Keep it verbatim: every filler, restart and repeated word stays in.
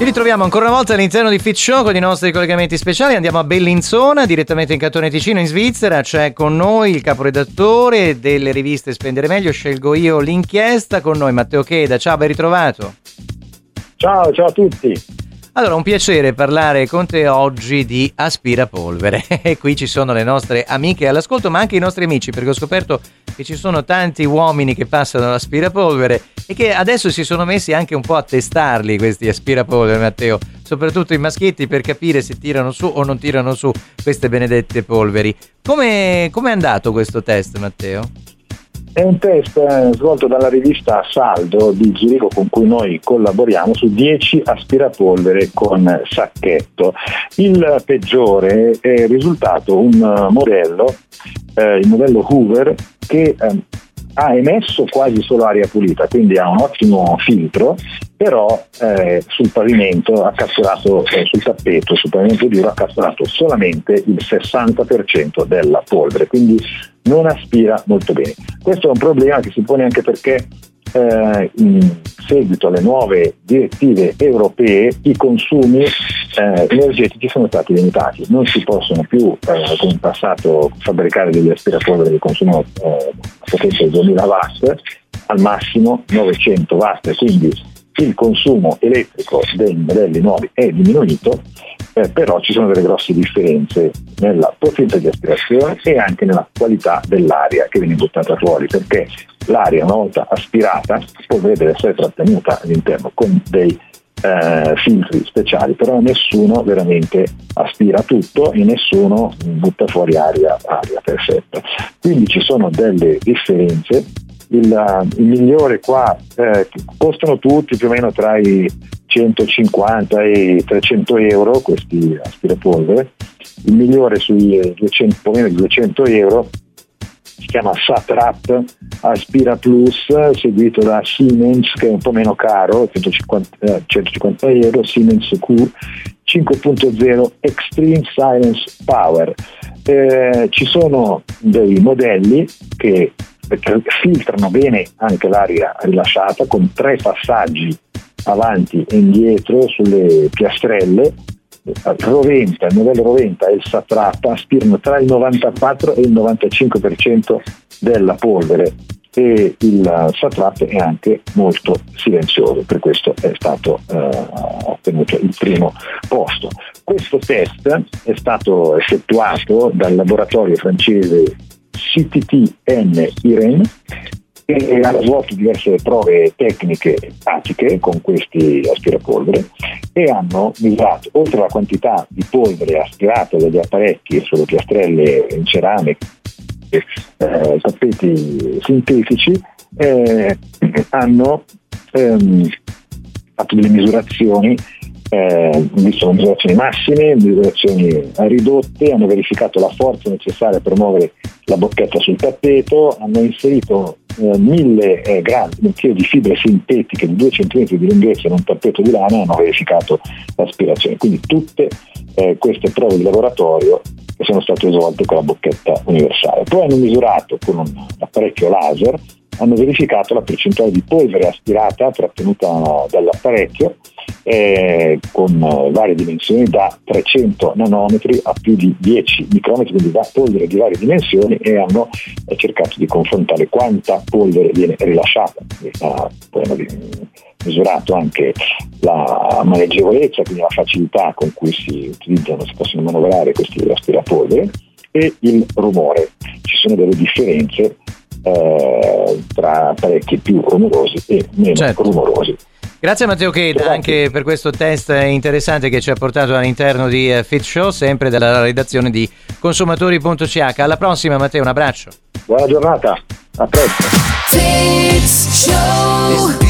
ritroviamo ancora una volta all'interno di Fit Show con i nostri collegamenti speciali. Andiamo a Bellinzona, direttamente in Cantone Ticino, in Svizzera. C'è con noi il caporedattore delle riviste Spendere Meglio, Scelgo Io l'Inchiesta, con noi Matteo Cheda. Ciao, ben ritrovato. Ciao, ciao a tutti. Allora, un piacere parlare con te oggi di aspirapolvere. E qui ci sono le nostre amiche all'ascolto, ma anche i nostri amici, perché ho scoperto che ci sono tanti uomini che passano l'aspirapolvere e che adesso si sono messi anche un po' a testarli questi aspirapolvere, Matteo, soprattutto i maschietti, per capire se tirano su o non tirano su queste benedette polveri. Come è andato questo test, Matteo? È un test eh, svolto dalla rivista Saldo di Zurigo, con cui noi collaboriamo, su dieci aspirapolvere con sacchetto. Il peggiore è risultato un modello, eh, il modello Hoover, che eh, ha emesso quasi solo aria pulita, quindi ha un ottimo filtro, però eh, sul pavimento ha catturato, eh, sul tappeto, sul pavimento duro ha catturato solamente il sessanta per cento della polvere, quindi non aspira molto bene. Questo è un problema che si pone anche perché eh, in seguito alle nuove direttive europee i consumi eh, energetici sono stati limitati. Non si possono più, eh, come in passato, fabbricare degli aspirapolvere che consumano eh, potenza di duemila watt, al massimo novecento watt, quindi il consumo elettrico dei modelli nuovi è diminuito, eh, però ci sono delle grosse differenze nella potenza di aspirazione e anche nella qualità dell'aria che viene buttata fuori, perché l'aria, una volta aspirata, poi deve essere trattenuta all'interno con dei eh, filtri speciali, però nessuno veramente aspira tutto e nessuno butta fuori aria, aria perfetta. Quindi ci sono delle differenze. Il, il migliore qua eh, costano tutti più o meno tra i centocinquanta e i trecento euro questi aspirapolvere. Il migliore sui duecento, un po' meno di duecento euro si chiama Satrap Aspira Plus, seguito da Siemens, che è un po' meno caro, centocinquanta euro, Siemens Q cinque punto zero Extreme Silence Power. Eh, ci sono dei modelli che perché filtrano bene anche l'aria rilasciata, con tre passaggi avanti e indietro sulle piastrelle. Roventa, il modello Roventa e il Satrap aspirano tra il novantaquattro e il novantacinque per cento della polvere, e il Satrap è anche molto silenzioso, per questo è stato eh, ottenuto il primo posto. Questo test è stato effettuato dal laboratorio francese C T T N Irene, e hanno svolto diverse prove tecniche e pratiche con questi aspirapolvere e hanno misurato, oltre alla quantità di polvere aspirata dagli apparecchi sulle piastrelle in ceramica, eh, tappeti sintetici, eh, hanno ehm, fatto delle misurazioni, eh, visto misurazioni massime, misurazioni ridotte, hanno verificato la forza necessaria per muovere la bocchetta sul tappeto, hanno inserito eh, mille eh, grammi, un chilo di fibre sintetiche di due centimetri di lunghezza in un tappeto di lana, e hanno verificato l'aspirazione. Quindi tutte eh, queste prove di laboratorio che sono state svolte con la bocchetta universale. Poi hanno misurato con un apparecchio laser, hanno verificato la percentuale di polvere aspirata trattenuta dall'apparecchio eh, con eh, varie dimensioni, da trecento nanometri a più di dieci micrometri, quindi da polvere di varie dimensioni, e hanno eh, cercato di confrontare quanta polvere viene rilasciata. E, ah, poi hanno misurato anche la maneggevolezza, quindi la facilità con cui si utilizzano, si possono manovrare questi aspirapolvere, e il rumore. Ci sono delle differenze Eh, tra apparecchi più rumorosi e meno certo. rumorosi. Grazie Matteo Cheda anche per questo test interessante che ci ha portato all'interno di Fit Show, sempre dalla redazione di consumatori punto c h. Alla prossima Matteo, un abbraccio. Buona giornata, a presto. Fit Show.